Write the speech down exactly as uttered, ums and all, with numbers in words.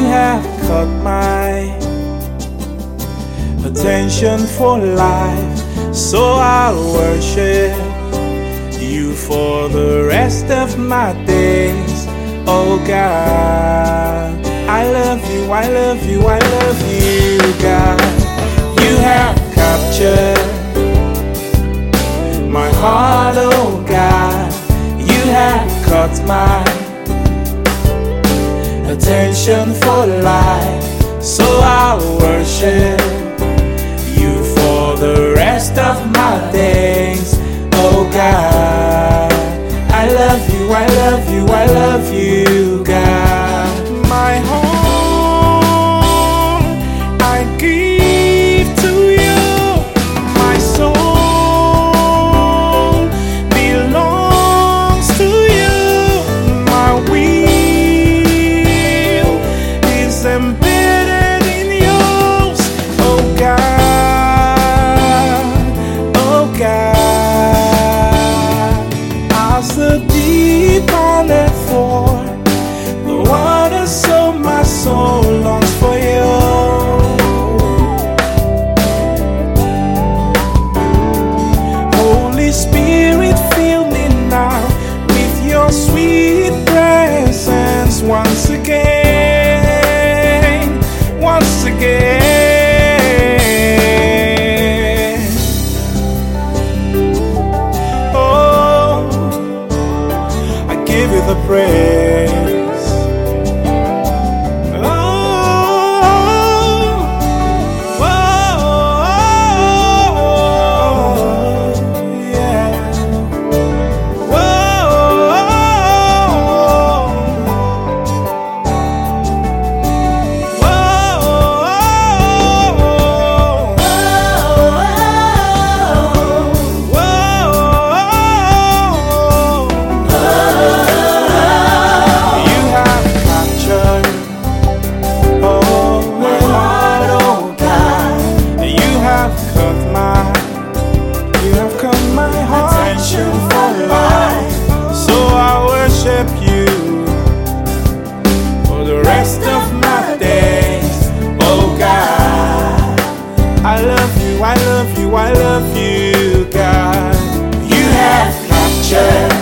have caught my attention for life, so I'll worship you for the rest of my days. Oh God, I love you, I love you, I love you, God. You have captured my heart, oh God. You have caught my attention for life, so I'll worship you for the rest of my days. Oh God, I love you, I love you, I love you, God. My home I give to you, my soul belongs to you, my will is embedded in yours. Oh God, oh God, as the deep panted for the water, so my soul longs for you. Holy Spirit, fill me now with your sweet presence once again, once again. Oh, I give you the praise. Oh, oh, oh, yeah. You have captured, oh my heart, oh God. You have caught my, you have caught my heart attention for life, so I worship you for the rest of my days. Oh God, I love you, I love you, I love you, God. You have captured